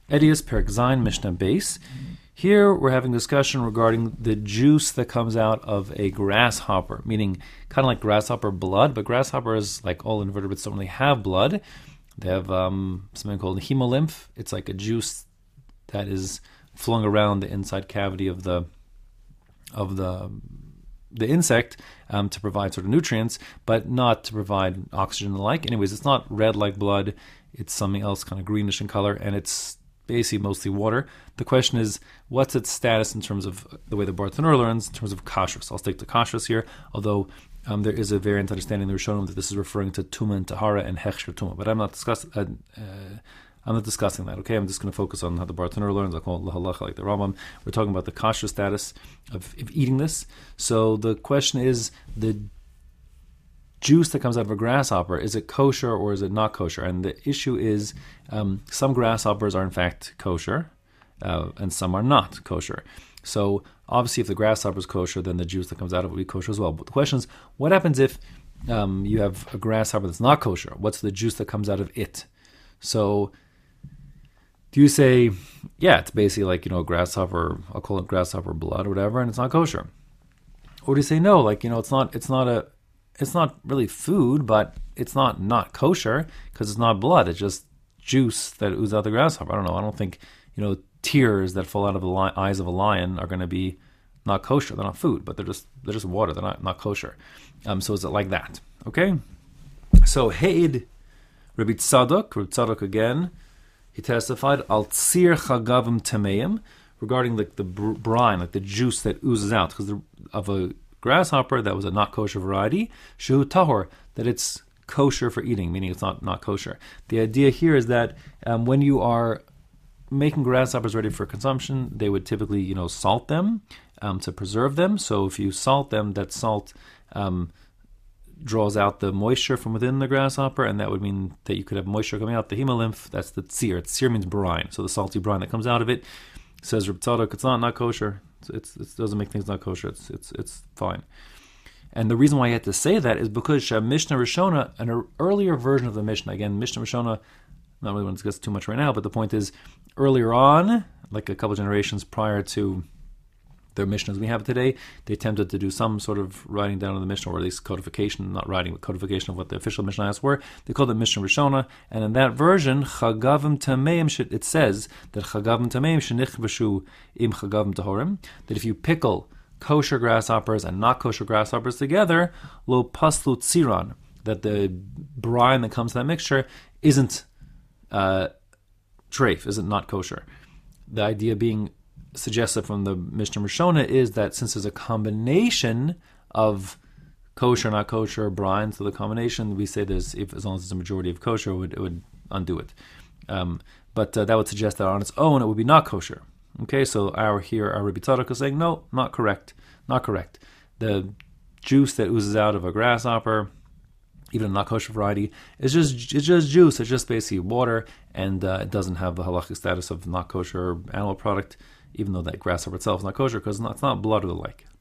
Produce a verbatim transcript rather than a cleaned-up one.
Edius Perek Zayin Mishnah Base. Here we're having a discussion regarding the juice that comes out of a grasshopper, meaning kind of like grasshopper blood, but grasshoppers, like all invertebrates, don't really have blood. They have um, something called hemolymph. It's like a juice that is flung around the inside cavity of the of the the insect um, to provide sort of nutrients, but not to provide oxygen and the like. Anyways, it's not red like blood. It's something else, kind of greenish in color, and it's basically mostly water. The question is, what's its status in terms of the way the Bartanur learns, in terms of kashrus? I'll stick to kashrus here, although um, there is a variant understanding in the Rishonim that this is referring to Tuma and Tahara and Hechsher Tuma, but I'm not discussing uh, uh, I'm not discussing that, okay? I'm just going to focus on how the Bartanur learns. I'll call it Lahalacha like the Rambam. We're talking about the kashrus status of, of eating this. So the question is, the juice that comes out of a grasshopper, is it kosher or is it not kosher? And the issue is um, some grasshoppers are in fact kosher uh, and some are not kosher. So obviously if the grasshopper is kosher, then the juice that comes out of it will be kosher as well. But the question is, what happens if um, you have a grasshopper that's not kosher? What's the juice that comes out of it? So do you say, yeah, it's basically like, you know, grasshopper, I'll call it grasshopper blood or whatever, and it's not kosher? Or do you say, no, like, you know, it's not, it's not a, it's not really food, but it's not not kosher because it's not blood. It's just juice that oozes out the grasshopper. I don't know. I don't think, you know, tears that fall out of the li- eyes of a lion are going to be not kosher. They're not food, but they're just they're just water. They're not not kosher. Um, so is it like that? Okay. So Heid Rabbi Tzadok, Rabbi Tzadok again, he testified al tzir chagavim tameim regarding like the br- brine, like the juice that oozes out because of a grasshopper that was a not kosher variety, shehu tahor, that it's kosher for eating, meaning it's not, not kosher. The idea here is that um, when you are making grasshoppers ready for consumption, they would typically, you know, salt them um, to preserve them. So if you salt them, that salt um, draws out the moisture from within the grasshopper, and that would mean that you could have moisture coming out. The hemolymph, that's the tzir. Tzir means brine, so the salty brine that comes out of it. Says Reb Tzadok, it's not not kosher. It's, it's, it doesn't make things not kosher. It's it's it's fine. And the reason why I had to say that is because uh, Mishnah Rishona, an earlier version of the Mishnah, again, Mishnah Rishona, not really want to discuss too much right now, but the point is, earlier on, like a couple generations prior to the Mishnahs we have today, they attempted to do some sort of writing down of the Mishnah, or at least codification, not writing, but codification of what the official Mishnahs were. They called it Mishnah Rishona, and in that version, Chagavim Tameim, it says that Chagavim Tameim shenichvashu im Chagavim Tahorim, that if you pickle kosher grasshoppers and not kosher grasshoppers together, lo paslu tziran, that the brine that comes to that mixture isn't uh, treif, isn't not kosher. The idea being suggested from the Mishnah Rishona is that since there's a combination of kosher, not kosher, brine, so the combination, we say there's, if as long as it's a majority of kosher, it would, it would undo it. Um, but uh, that would suggest that on its own, it would be not kosher. Okay, so our here, our Rabbi Tzadok is saying, no, not correct, not correct. The juice that oozes out of a grasshopper, even a not kosher variety, is just it's just juice. It's just basically water, and uh, it doesn't have the halachic status of not kosher animal product, even though that grasshopper itself is not kosher because it's not, it's not blood or the like.